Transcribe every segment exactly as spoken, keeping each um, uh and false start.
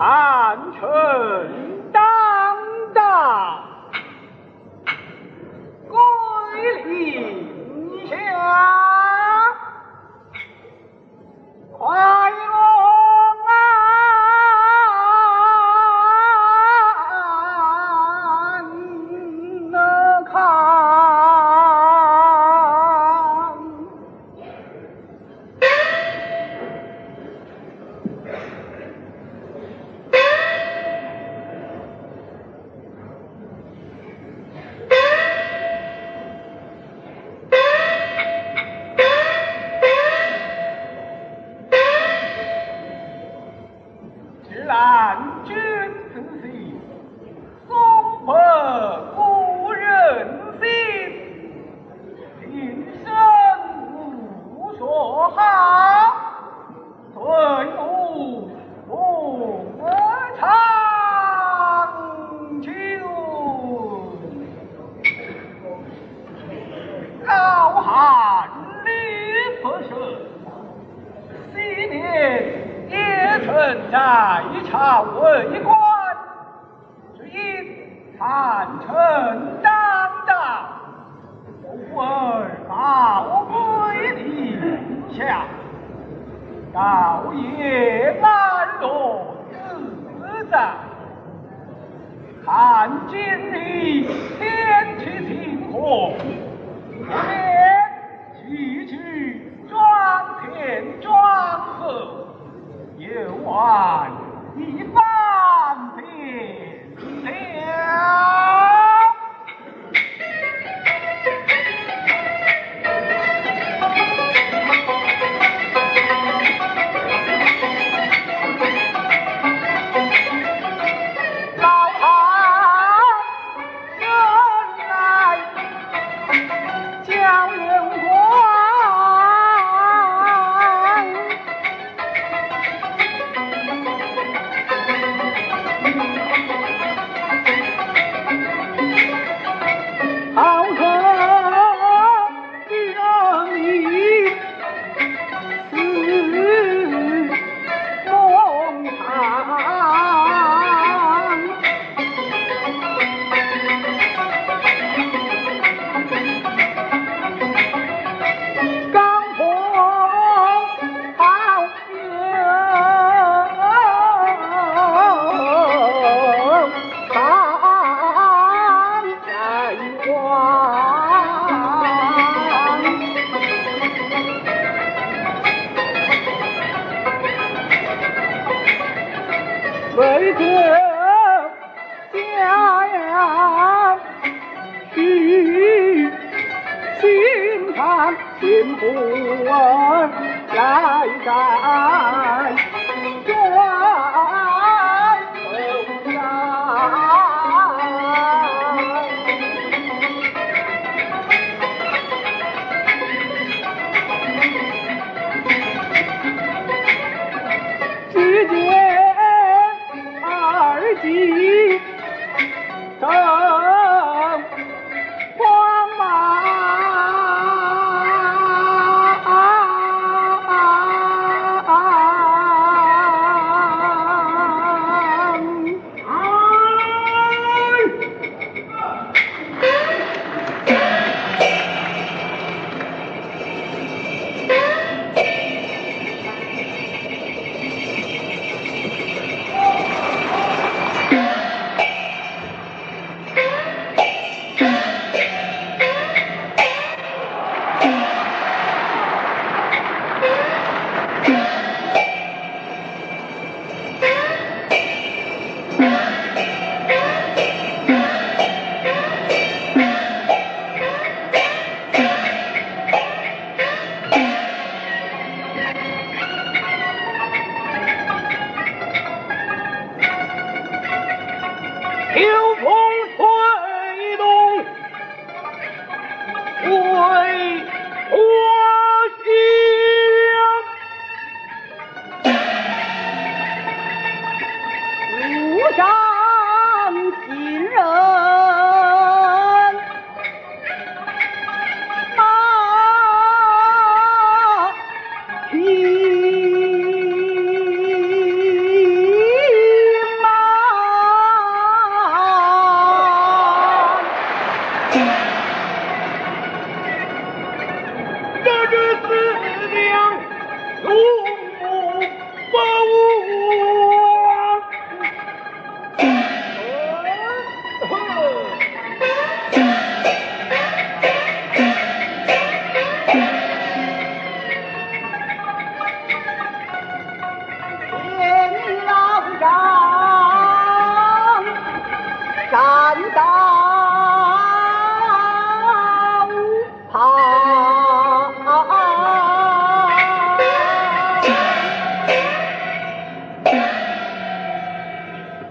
汉臣当道，归临下，快龙安康。然君子兮，松柏故人心。平生无所好，对吾不长久。高寒历不顺，昔年也曾在朝为官，只因汉臣当道，故而告归临下。道也安乐自在，看今日天气晴和，不免去去庄田庄河，又玩一番便了。为这家呀，须心肠心不儿来在庄头上。只见几灯光芒，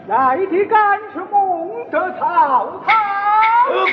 来的敢是孟德曹操？ 不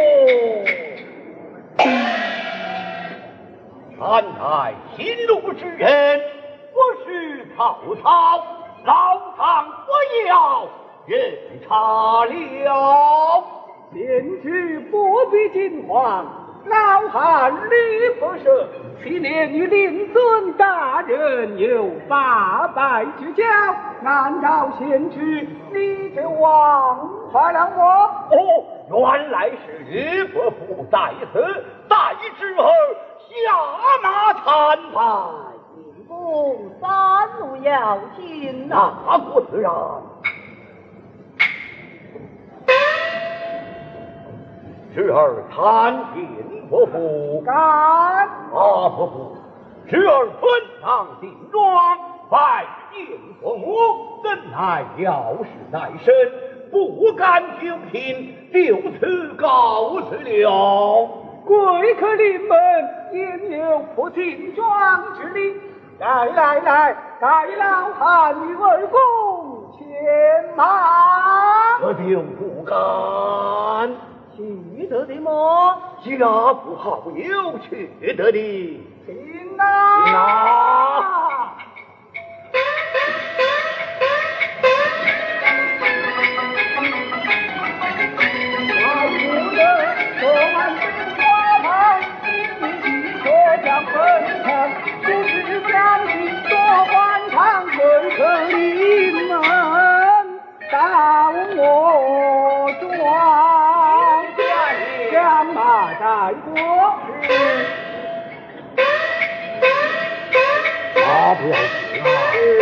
过，看来新路之人不是曹操，老唐不要认差了。 贤侄不必惊慌，老汉吕不舍去年与令尊大人有八拜之交，难道贤侄你就忘怀了我？ 哦，原来是吕伯父在此，待之儿下马参拜。 进宫三路要紧呐， 那不自然。侄儿参见伯父。 敢啊，伯父，侄儿穿上锦装，拜见父母，怎奈要事在身，不敢久听，就此告辞了。 贵客临门，焉有不进庄之理？来来来，带老汉与二公前马。 我就不敢。 去得的么？ 家父好友去得的。 请啊！ 那我不得昨晚灯花旁，今日却将分享，不知将军多欢畅，贵客临门到我庄，将马带过去。 他不要紧啊。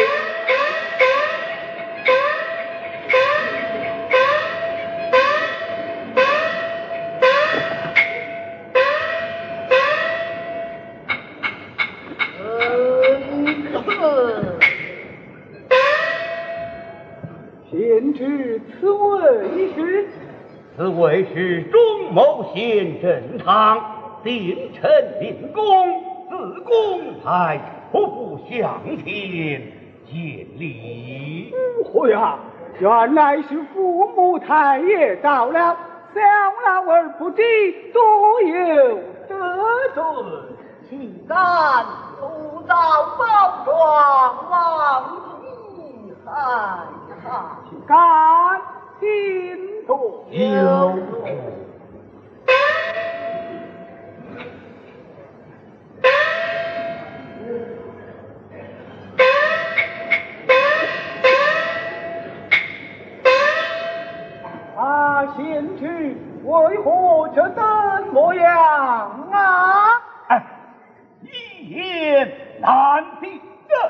贤侄，此位是？ 此位是钟某县正堂，定臣令公，自公才不负相前见礼。 哦呀，原来是父母太爷到了，小老儿不知多有得罪， 岂敢不遭包装忘记害害。 敢听多有。 啊，贤侄为何这等模样啊？ 哎，一言难尽的。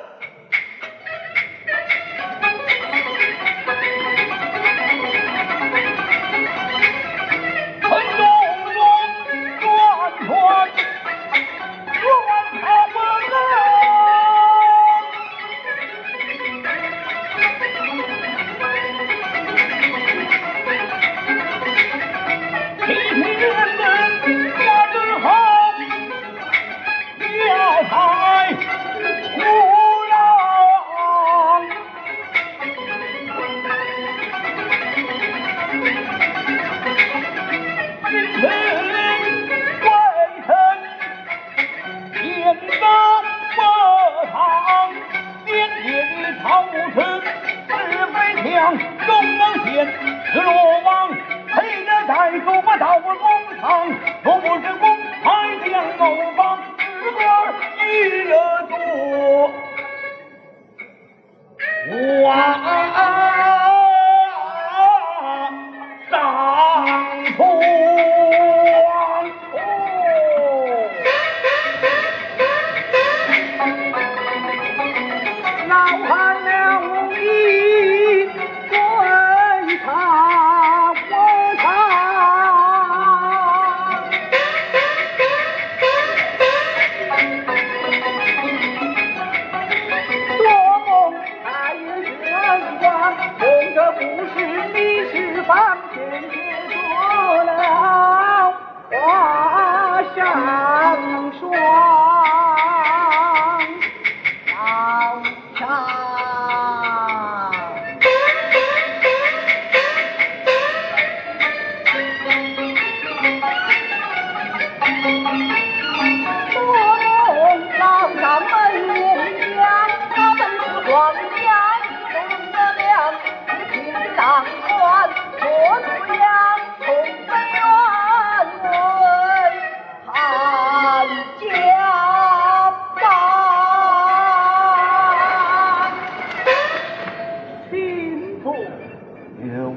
父有。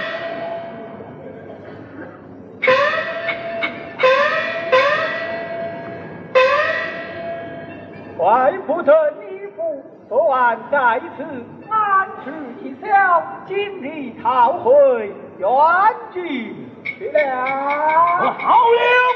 外父的衣服昨晚在此安置一宵，今日逃回原居去了。 好了。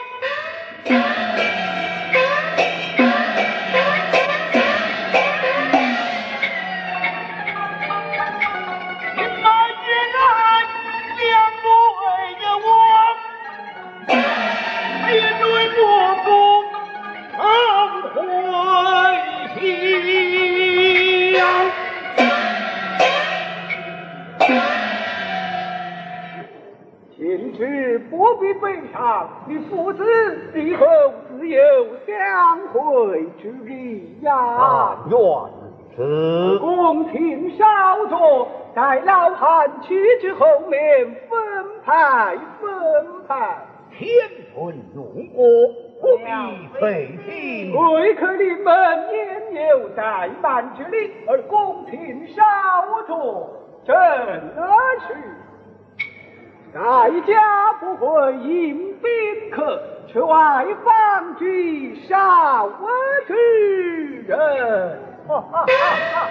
不必悲伤，你父子以后自有相会之日呀。 愿此。 公请稍坐，待老汉去之后面分派分派。 天存用过，不必费心。 贵客临门，焉有怠慢之理？而公请稍坐，正是。大家不会迎宾客，却外方居少我之人。哈哈哈哈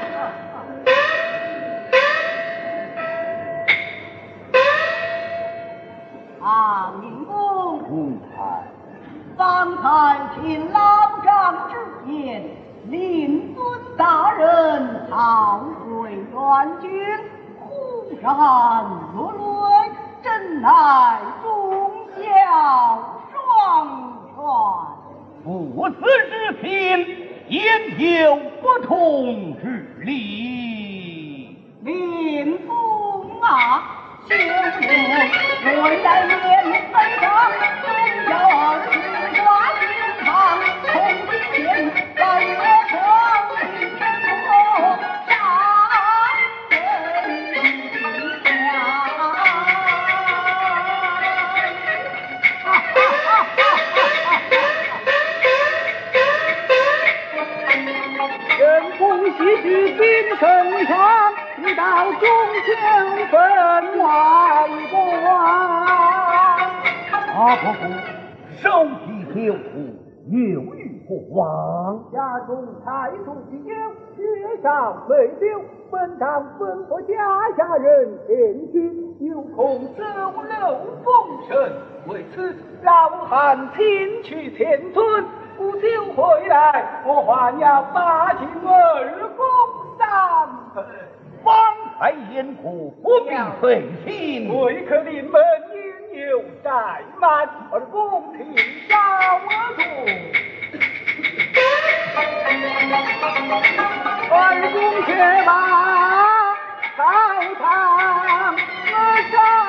啊，明公， 嗯， 方才听老长之言，令尊大人逃回原军，忽然落泪。真乃忠孝双全， 父子之情，焉有不同之理？ 民公啊，休言我在面分上，忠孝二字挂心堂，从今天三月光阴我杀人家。 昔日兵身上，你到中秋分外光。 阿婆婆，手提酒壶，有欲不忘。 家中太祖之酒，绝上未留。本当吩咐家下人前去，有空走漏风声。为此，老汉亲去前村。不久回来，我还要把请二公三分。 方才言过，不必费心。 贵客临门，应有怠慢，二公请稍坐。二公且把朝堂上。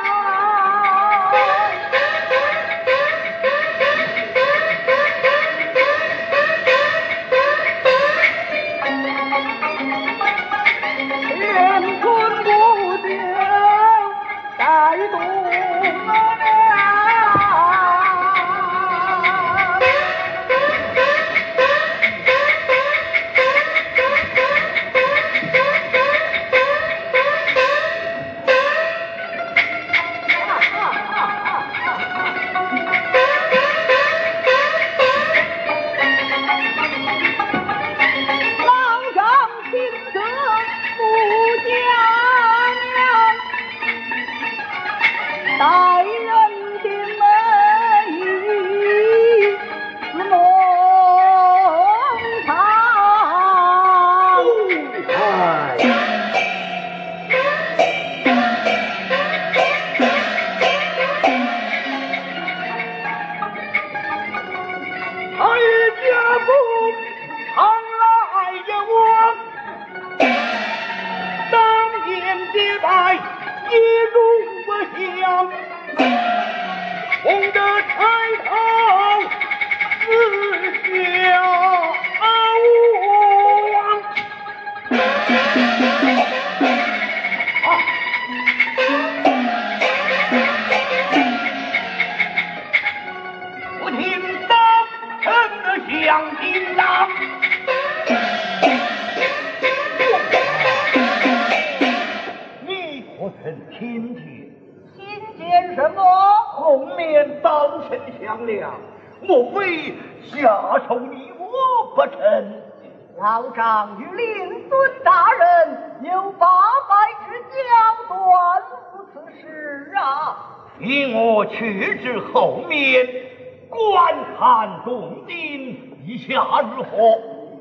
可曾听见？ 听见什么？ 后面刀声响亮，莫非下手你我不成？ 老丈与令尊大人有八拜之交，断无此事啊！ 替我去至后面观看动静，一下如何？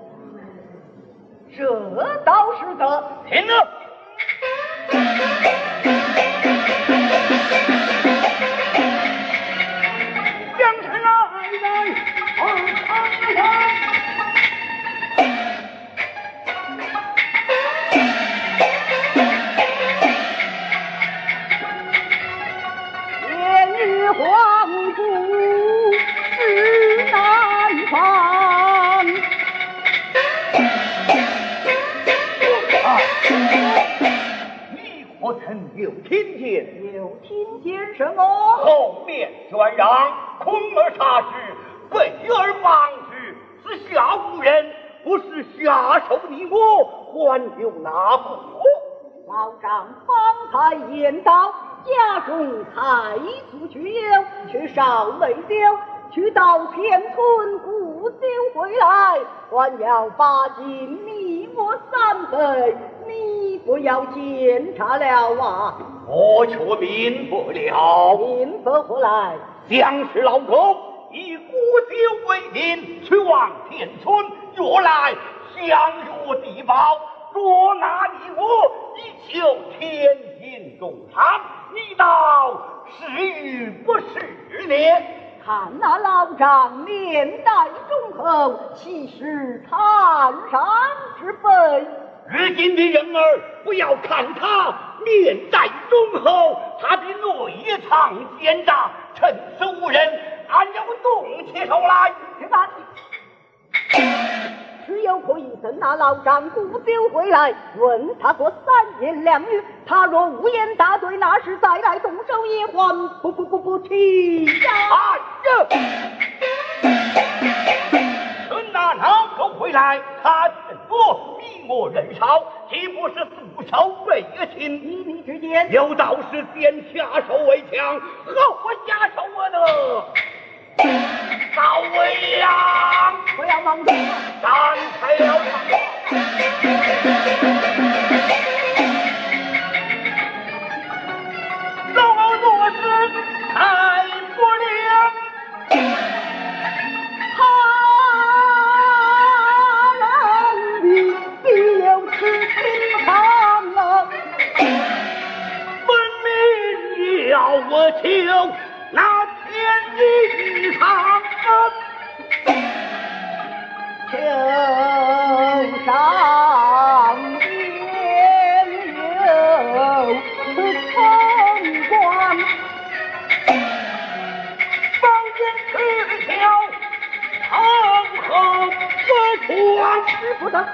这倒是的。 听了。将士来来，二长来。 连日皇姑是难防。 你可曾有听见？ 有听见什么？ 后面宣让，空而杀之，备而防之，是下无人，不是下手你我，还有哪个？ 老丈方才言道，家中太祖去游，却少未酒，去到田村古酒回来，还要把金你我三倍，你不要检查了啊！ 我却明不了。 明不回来， 将士老狗以古酒为名，去往田村，若来相约地保，捉拿你我，以求天庭重赏。你道是与不是呢？ 看那老丈面带忠厚，岂是坦然之辈？ 如今的人儿，不要看他面带忠厚，他的内藏奸诈，趁势无人，俺要动起手来。 去吧，只有可以等那老丈古酒回来，问他个三言两语。他若无言答对，那时再来动手也还不不不不起呀！ 哎呀！趁那老狗回来，他人多，比我人少，岂不是束手为擒？ 依你之见， 有道是先下手为强，后下手为恶。赵维阳， 不要忙动， 站开了老儿做事太不良， 他人的必有此心肠啊！ 分明要我求那天地之上， 求上天有此冲冠， 方见赤条长河不断， 使不得。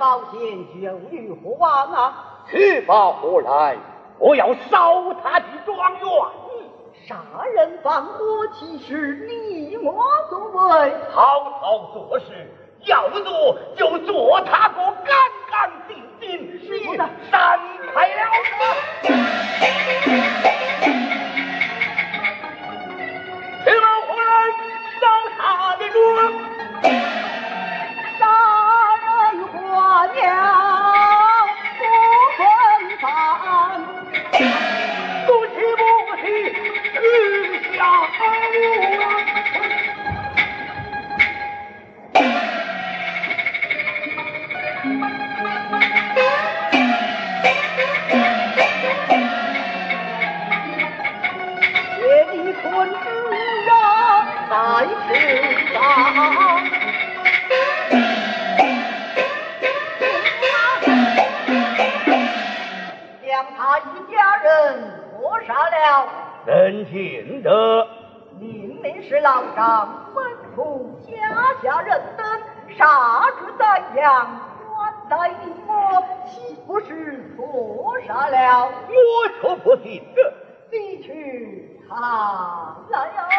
宝剑就于何往啊？ 去吧，何来？我要烧他的庄园。 杀人放火，其实你莫作为。 好好做事，要做就做他个干干净净，你闪开了他。去吧，何来？烧他的庄。 杀人花鸟不分饭， 不气不气去下路啊！ 夜里困人在池上。将他一家人活杀了， 人见得明明是老丈吩咐家下人等杀猪宰羊，款待你我，岂不是错杀了？ 我可不信的。 你去看来呀！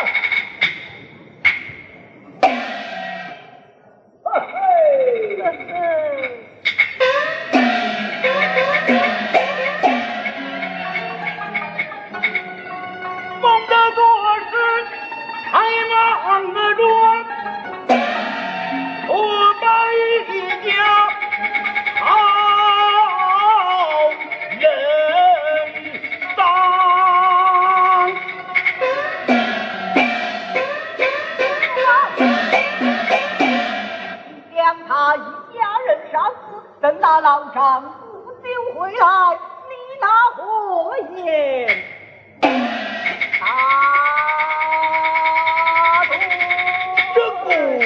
嘿嘿嘿！ 梦的做事太忙了着，我把一家好人丧。 将他一家人杀死，等那老丈不久回来，你拿何言？大怒！ 这不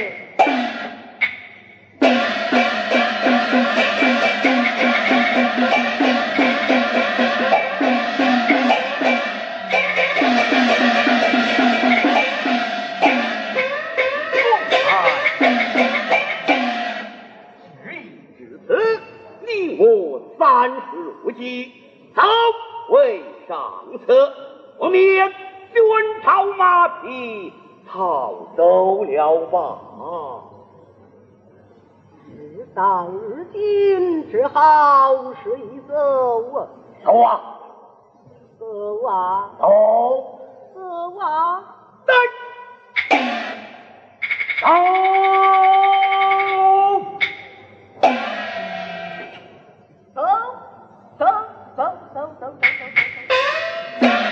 你我三十如计，早为上策，我免军朝马匹逃走了吧。 事到如今，只好是一走啊， 走啊， 走啊， 走， 走啊！ 来，走。 走走走走走走走走。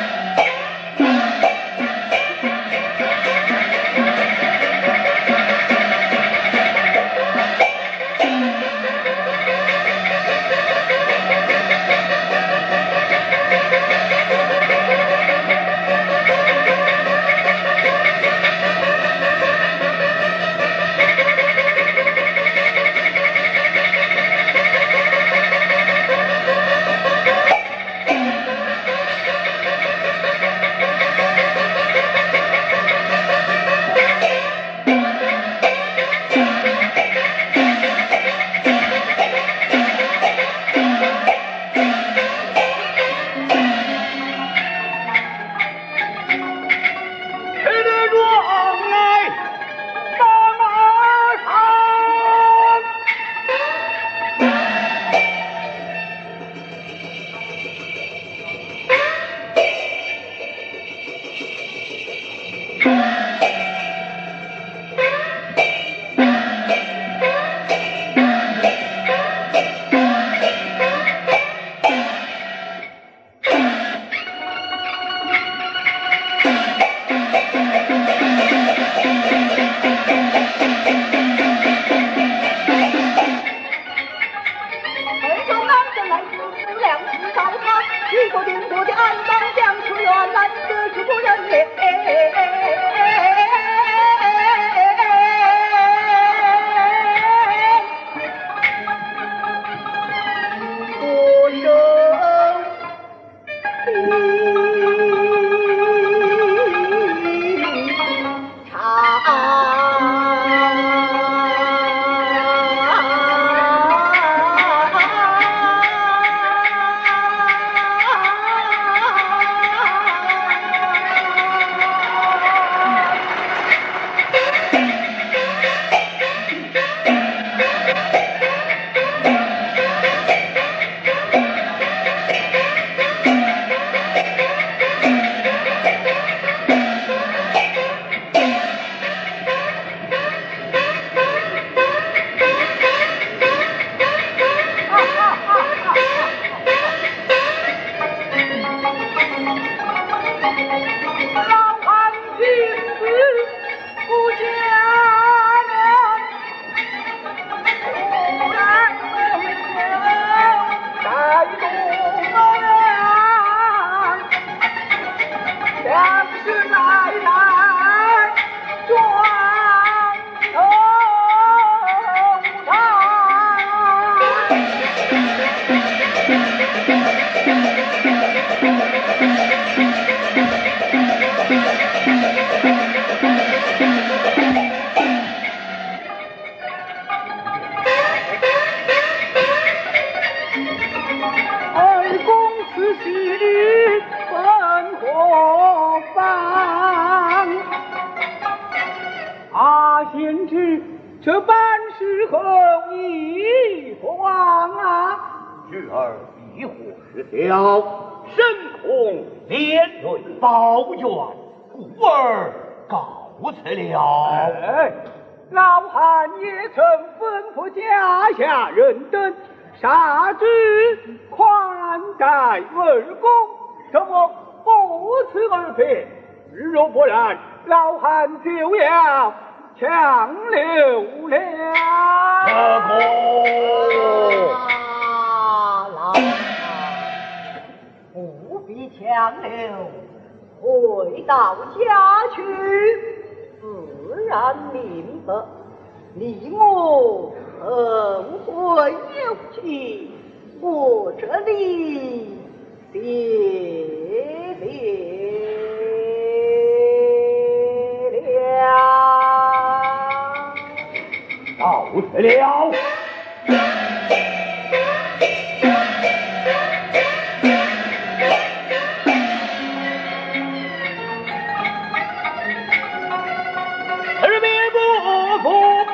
侄儿避祸失晓，深恐连累报怨，故而告辞了。 哎，老汉也曾吩咐家下人等杀之宽待二公，怎么不辞而别？若不然，老汉就要强留了。 二公， 啊，老汉不必强留，回到家去，自然明白。你我恩惠有情，我这里别别了。 告辞了。而别不服。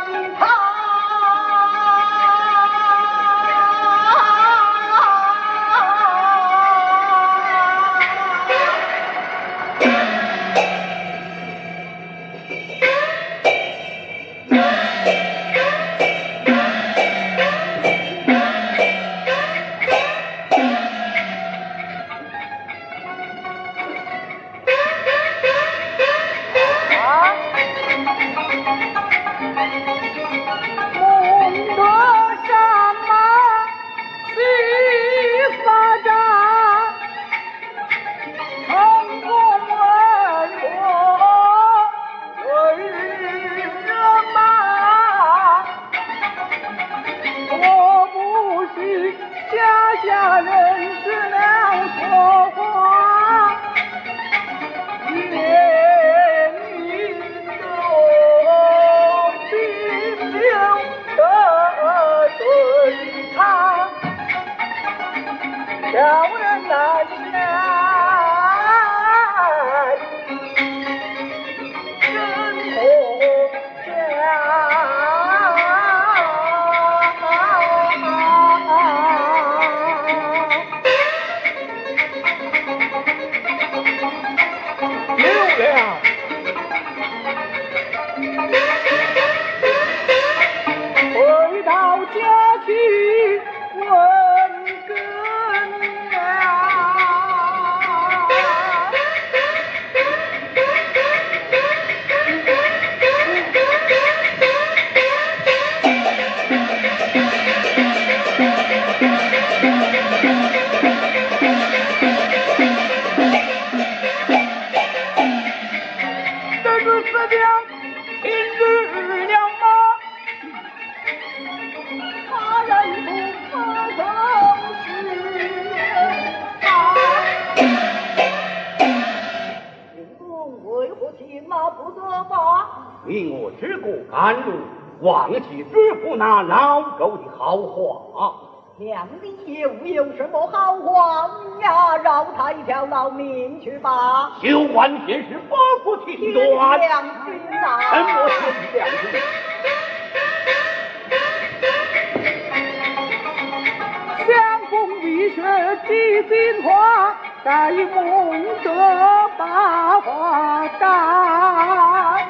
令我只顾赶路，忘记支付那老狗的好话。 两里又有什么好话呀？饶他一条老命去吧。 休管闲事，不顾听断。 两军啊！ 什么天两军？ 相逢一雪几金花，在梦得把花旦。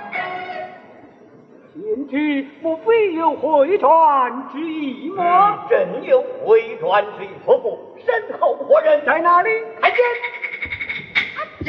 前去莫非有回转之意吗？ 真有回转之意，婆婆身后何人？ 在哪里？ 看见。 呀！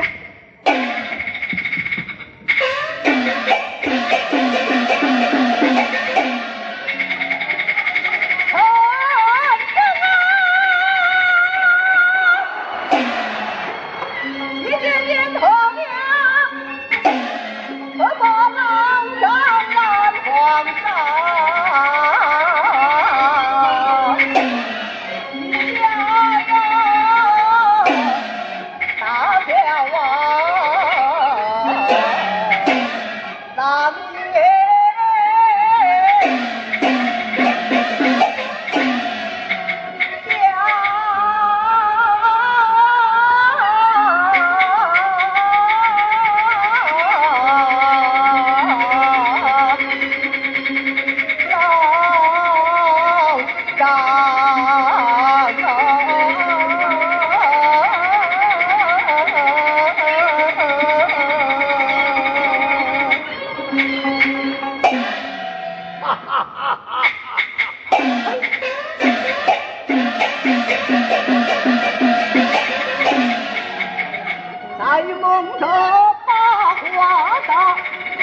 在梦中把花打，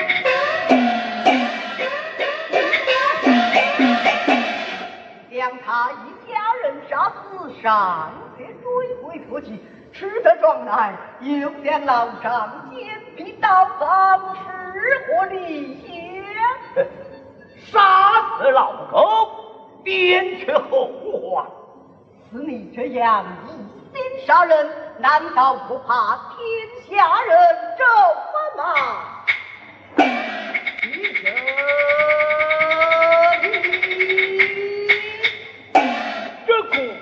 将他一家人杀死，上却追回特辑，吃得壮来，又将老丈奸皮刀方是何理也？ 杀死老狗，免却后患。 似你这样一心杀人，难道不怕天下人咒骂吗？你这这股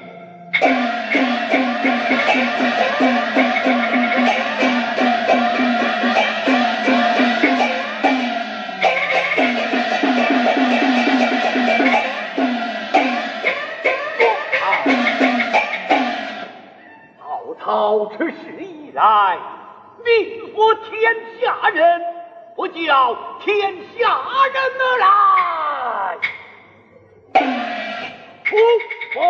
此事以来，命服天下人，不叫天下人而来，不封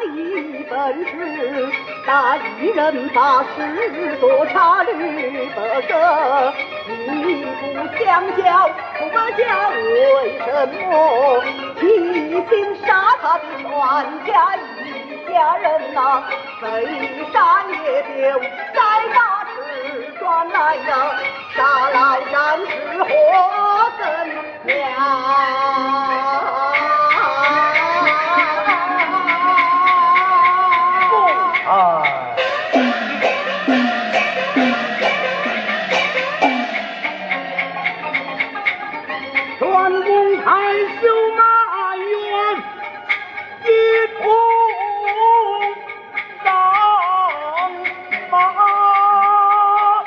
一本事，大一人把事做差律不赦。你不相交，我家为什么齐心杀他的全家一家人呐？非杀也丢，再打吃转来呀，杀来战士何等了？ 哎，专攻太修马院，一同上马。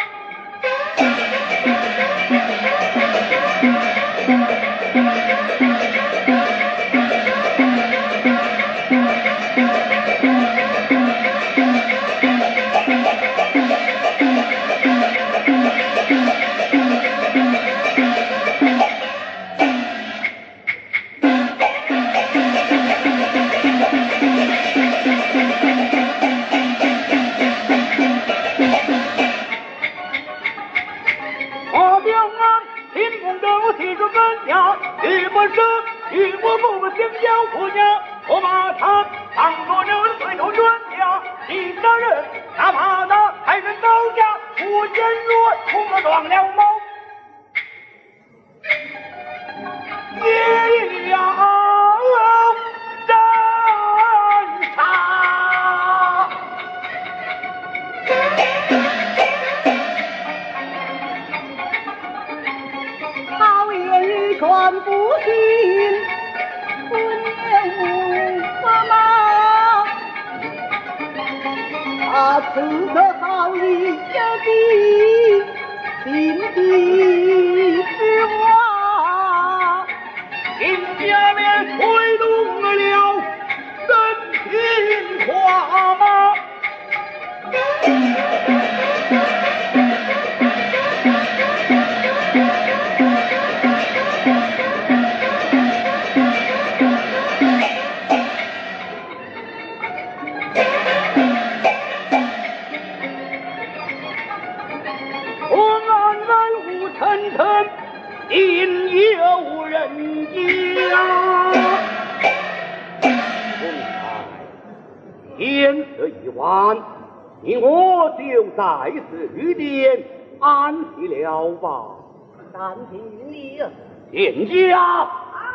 你我就在此御殿安息了吧。 但凭你见家啊！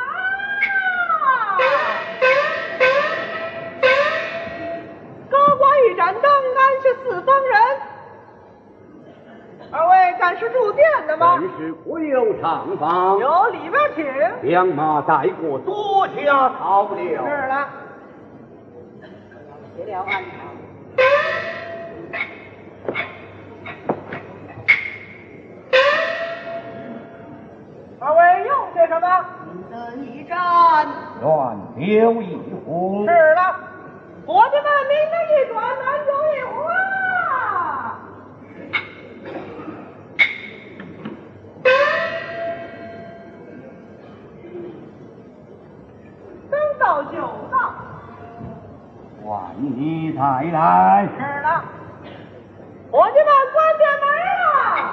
高官一盏灯，俺是四方人。二位敢是住店的吗？ 本是国有上访， 有里边请。 两马带过，多加考了。 是了，谢了安排。二位用些什么？灯一盏， 愿留一壶。 是了，伙计们，明灯一转，咱有一壶啊！灯到酒到， 换你再来。 是了，伙计们，关店门了。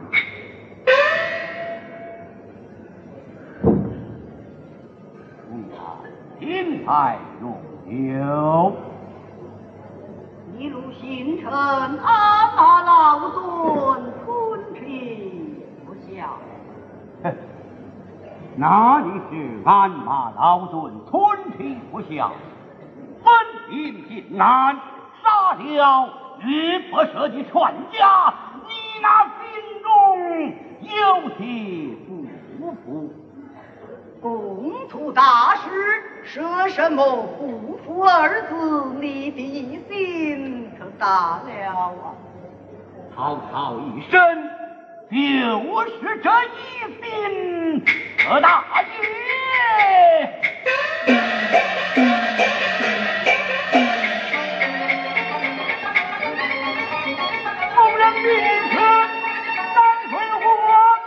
金牌用酒， 一路行程，阿妈老孙吞吃不下。 哼，哪里是鞍马劳顿吞吃不下？分兵进南，杀了日不赦的全家，你那心中有些不服？ 公出大事，说什么不服二字，你的心可大了啊！ 曹操一生就是这一心可大也。某人名字南水火，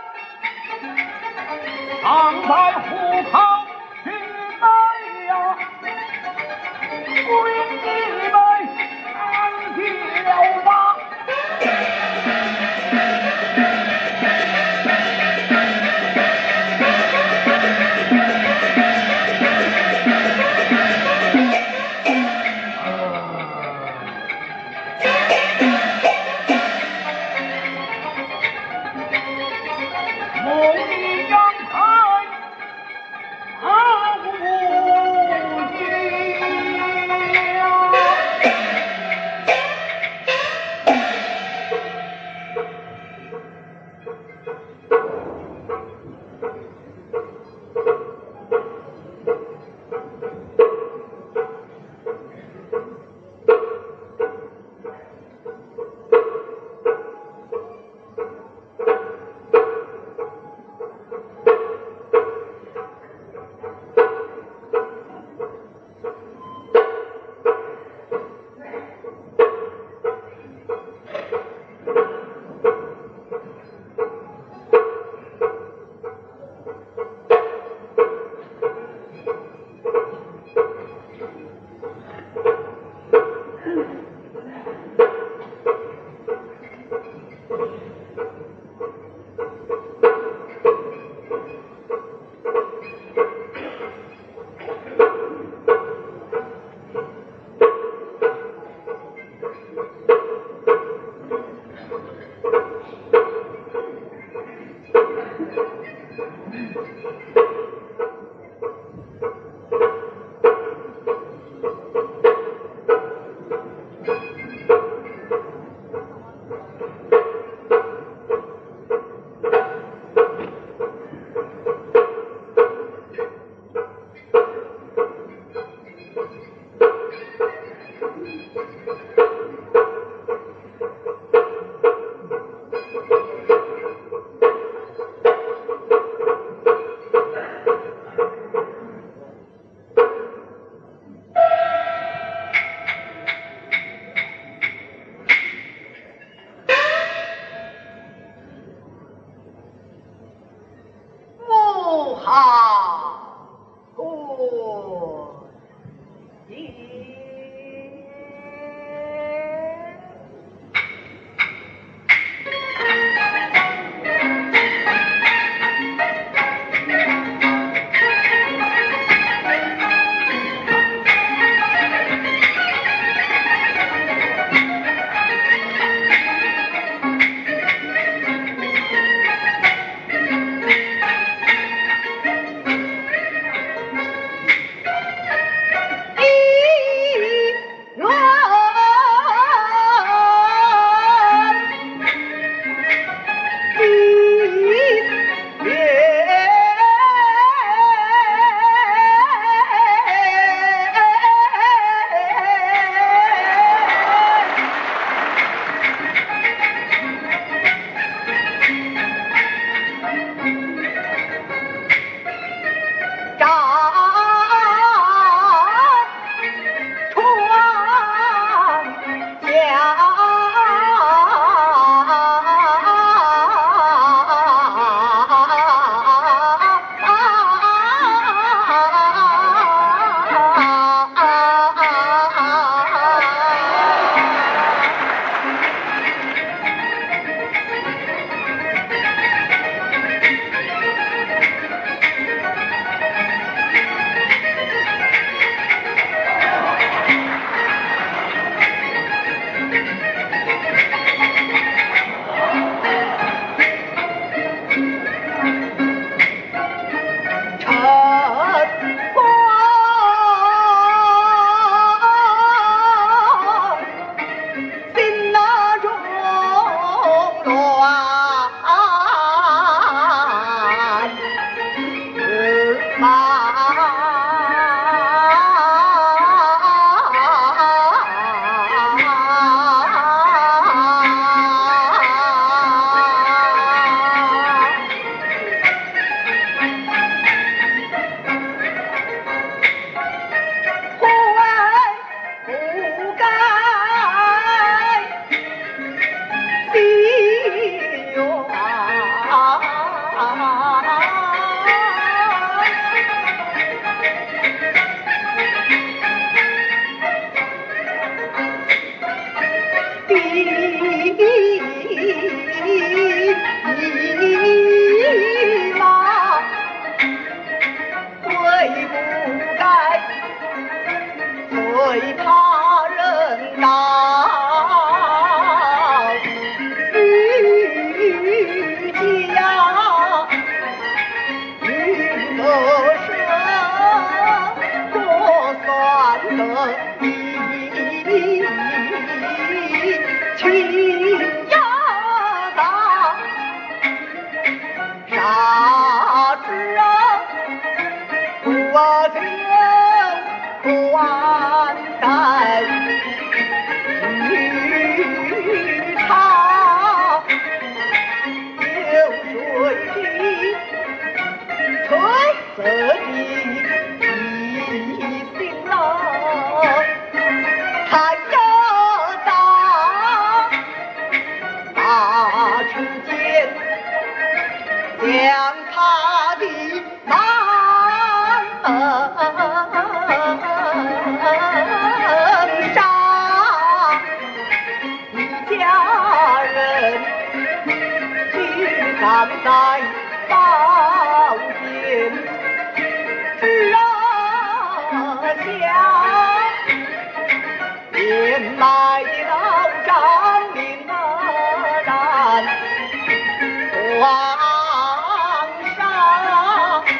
常在虎口去北呀，不因你为他人道，欲家欲得生，过算得一情呀大，杀之啊不听不安待，与他流水的吹色的一心郎，才要到大池间，将他的马杀，一家人聚葬在宝剑之下，年迈的老丈命难皇上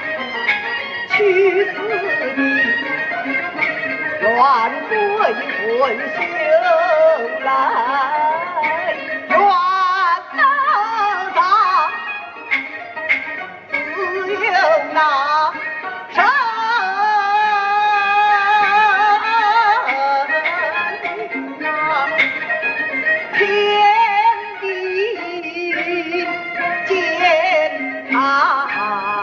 修来，愿能上自有那神啊，天地间啊。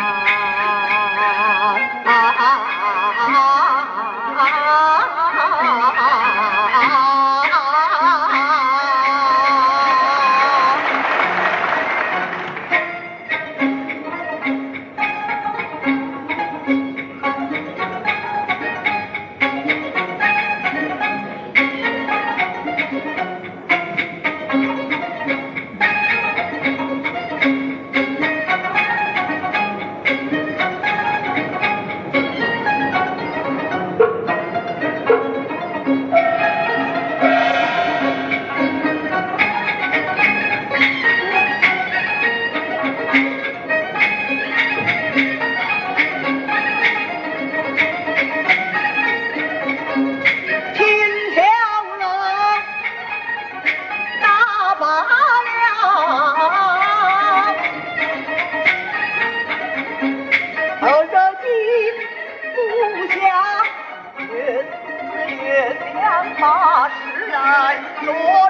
把事来做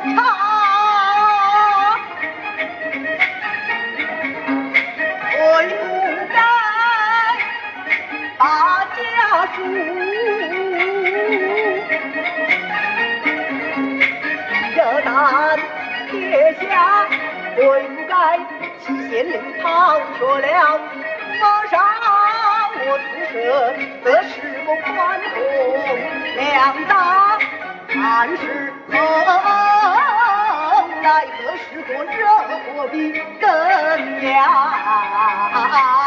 茶，悔不该把家书这胆撇下，悔不该弃县令逃却了马上我出身，则是我宽宏量大。但是后来何时过热火的更呀？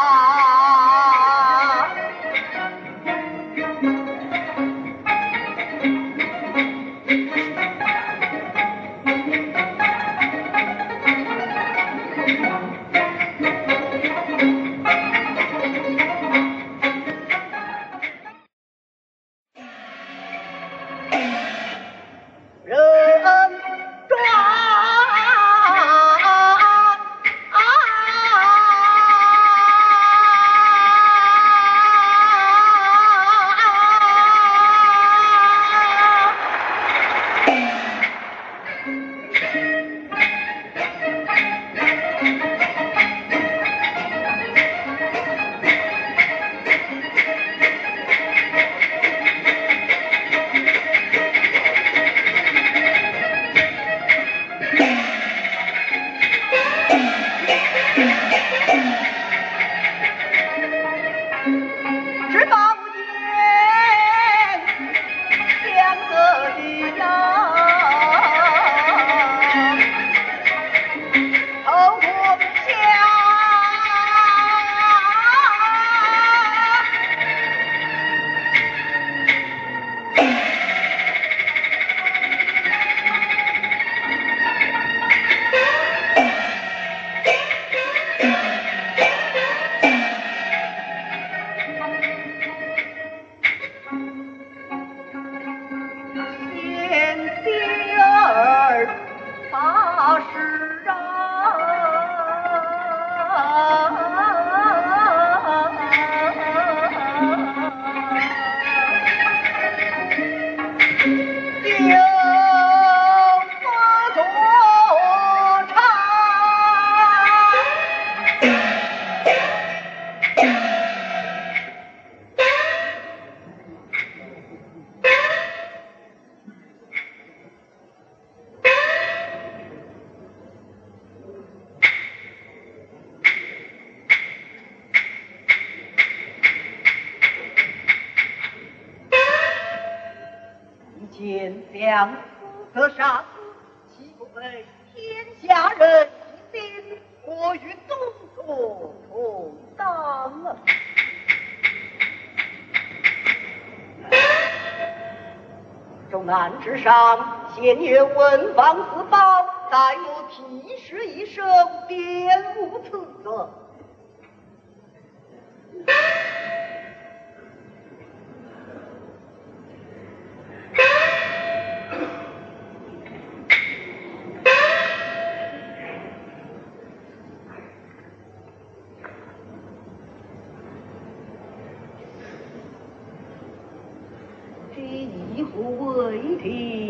见将死则杀死，岂不为天下人一心？我与东卓同当啊！重案之上，现有文房四宝，待我批示一声，便无此责。 不为题。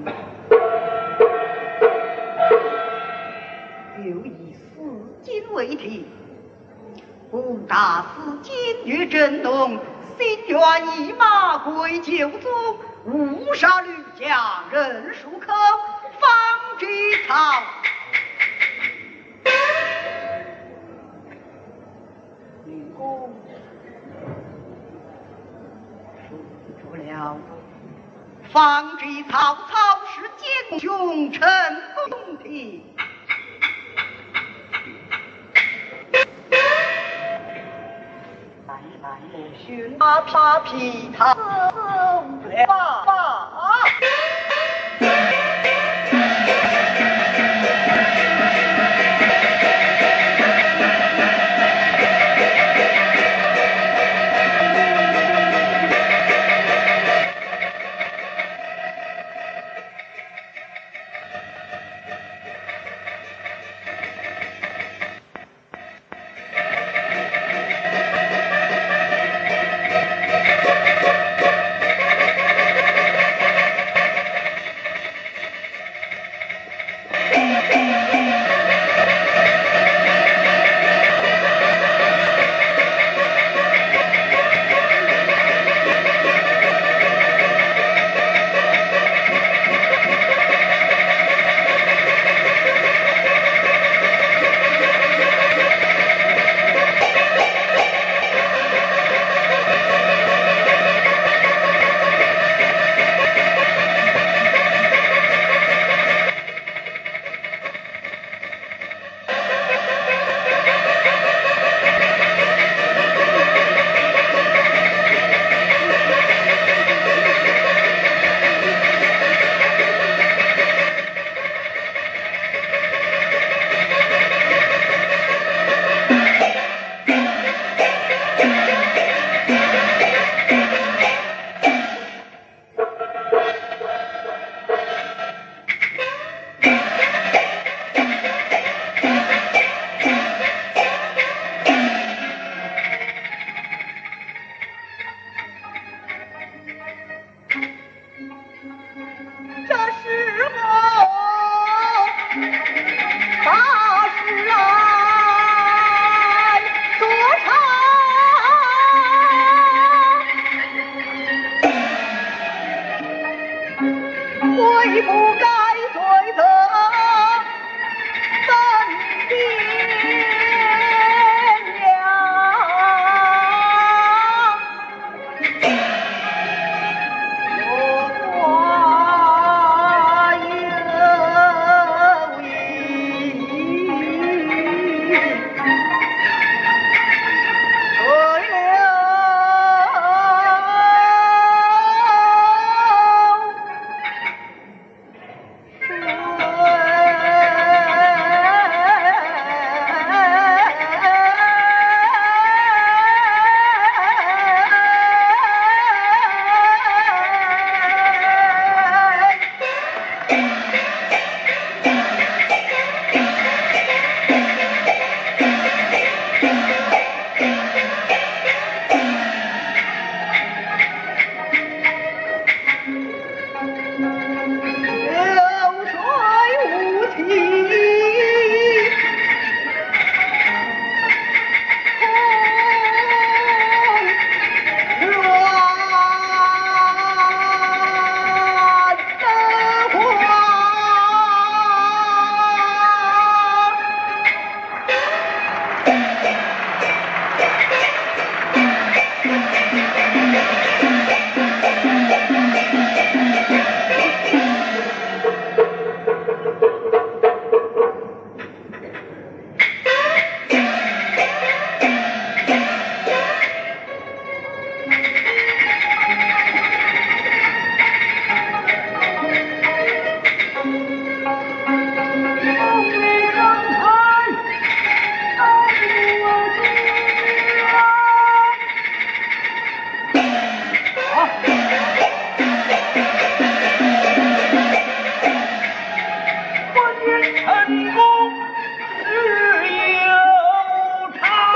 有以四金为题，吾大司今日震动，心愿一马归九族，无杀吕将人数口，方知草。领公说了，方知曹操是奸雄，陈公平。寻马怕皮他了吧？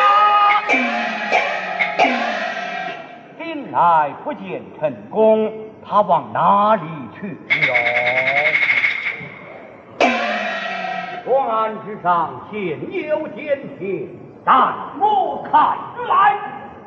来不见陈公， 他往哪里去了？桌案之上现有简帖，但我看来。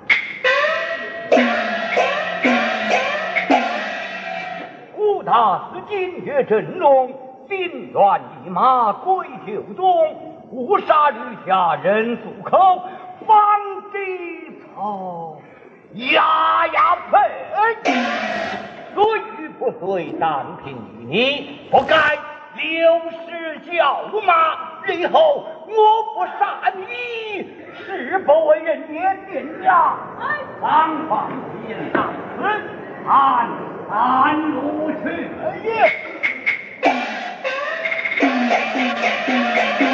吴大司金岳振龙，兵乱一马归九宗，误杀吕下人诉口，方地草压压配。所以不遂，单凭于你，不该六十叫骂。日后我不善意，誓不为人也殿下。方方见到此，安安如去也。